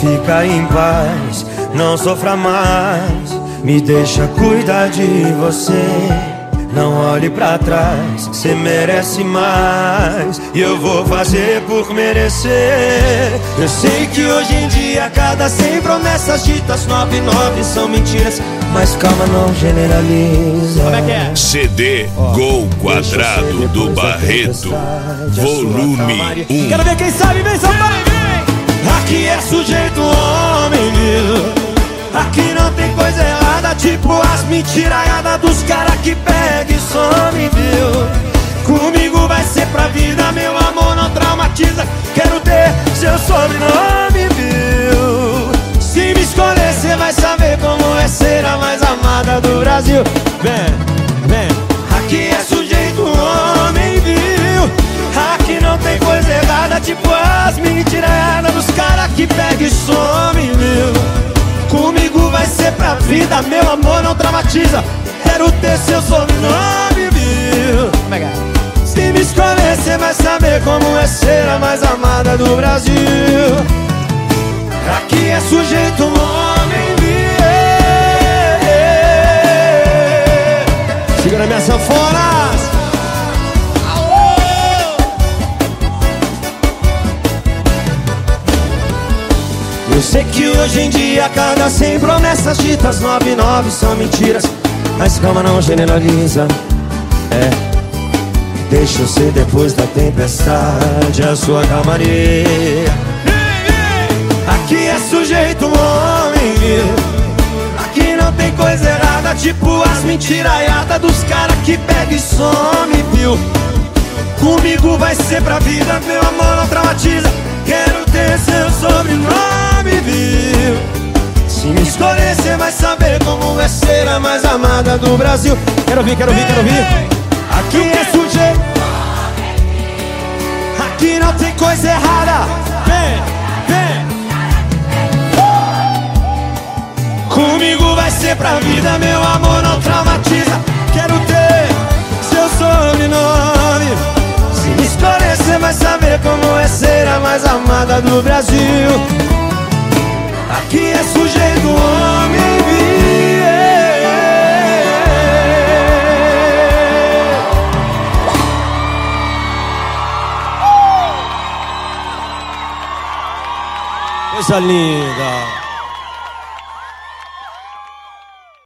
fica em paz, não sofra mais. Me deixa cuidar de você. Não olhe pra trás, cê merece mais. E eu vou fazer por merecer. Eu sei que hoje em dia cada 100 promessas ditas 99 são mentiras, mas calma, não generaliza. Como é que é? CD Gol Quadrado do Barreto, volume 1. Quero ver quem sabe, vem São Paulo. Aqui é sujeito homem, viu? Aqui não tem coisa errada, tipo as mentiraiadas dos caras que pega e some, viu? Comigo vai ser pra vida, meu amor, não traumatiza. Quero ter seu sobrenome, viu? Se me escolher, cê vai saber como é ser a mais amada do Brasil. Vem, vem. Aqui é sujeito homem, viu? Aqui não tem coisa errada, tipo as mentiraiadas dos caras que pega e some, viu? Comigo vai ser pra vida, meu amor, não traumatiza. Quero ter seu sobrenome, viu? Se me escolher, cê vai saber como é ser a mais amada do Brasil. Aqui é sujeito homem, viu? Segura minha sanfona. Eu sei que hoje em dia cada 100 promessas ditas 99 são mentiras, mas calma, não generaliza. Deixa eu ser depois da tempestade a sua calmaria. Aqui é sujeito homem, viu? Aqui não tem coisa errada, tipo as mentiraiadas dos caras que pega e some, viu? Comigo vai ser pra vida, meu amor, não traumatiza. Quero ter seu sobrenome, viu? Se me escolher, cê vai saber como é ser a mais amada do Brasil. Quero ouvir, quero ouvir, quero ouvir. Aqui é sujeito. Aqui não tem coisa errada. Vem, vem. Comigo vai ser pra vida, meu amor, não traumatiza. Quero ter seu sobrenome. Se me escolher, cê vai saber como é ser a mais amada do Brasil. Aqui é sujeito homem, viu? Coisa linda.